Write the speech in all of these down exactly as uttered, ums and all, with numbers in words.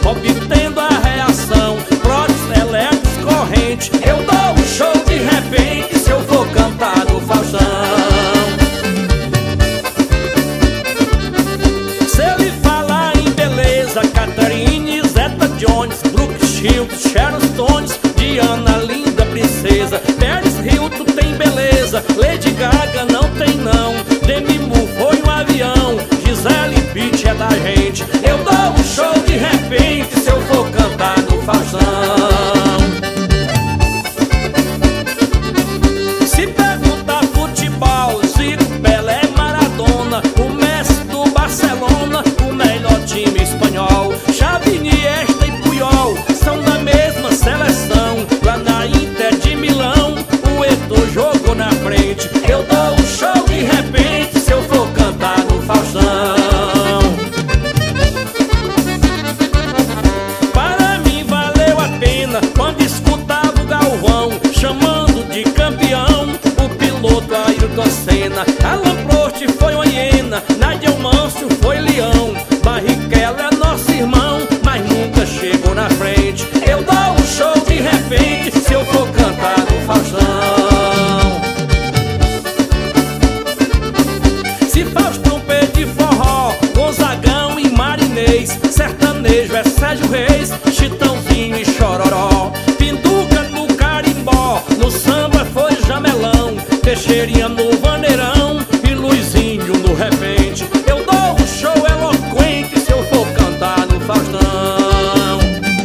obtendo a reação, próteses elétricos, corrente. Eu dou um show de repente se eu for cantar no Faustão. Se ele falar em beleza, Catherine Zeta-Jones, Brooke Shields, Sharon Stones, Diana, linda princesa, Paris Hilton tem beleza, Lady Gaga não tem não, Demi Moore foi um avião, Gisele Bündchen é da gente. Eu dou um show de repente se eu for cantar no Faustão. Se perguntar futebol, Zico, Pelé, Maradona, o Messi do Barcelona, o melhor time espanhol, Xavi, Iniesta e Puyol são da mesma seleção. Lá na Inter de Milão, o Eto'o jogou na frente. Eu dou um show de repente se eu for cantar no Faustão. Para mim valeu a pena quando escutava o Galvão chamando de campeão o piloto Ayrton Senna. Alan Prost foi uma hiena, Nigel Mansell foi leão, Barrichello é nosso irmão, mas nunca chegou na frente. Eu dou um show de repente se eu for cantar no Faustão. Se Faustão pedir forró, Gonzagão e Marinês, sertanejo é Sérgio Reis, Chitãozinho e Chororó, Pinduca no carimbó, no samba foi Jamelão, Teixeirinha no vaneirão e Luizinho no repente. Eu dou um show eloquente se eu for cantar no Faustão.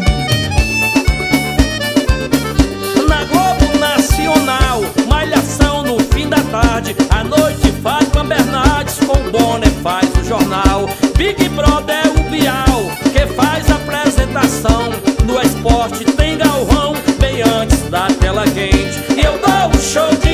Na Globo Nacional, Malhação no fim da tarde, à noite Fátima Bernardes com Bonner faz o jornal. Big Brother é o Bial que faz a apresentação. No esporte tem Galvão bem antes da tela quente. Eu dou um show de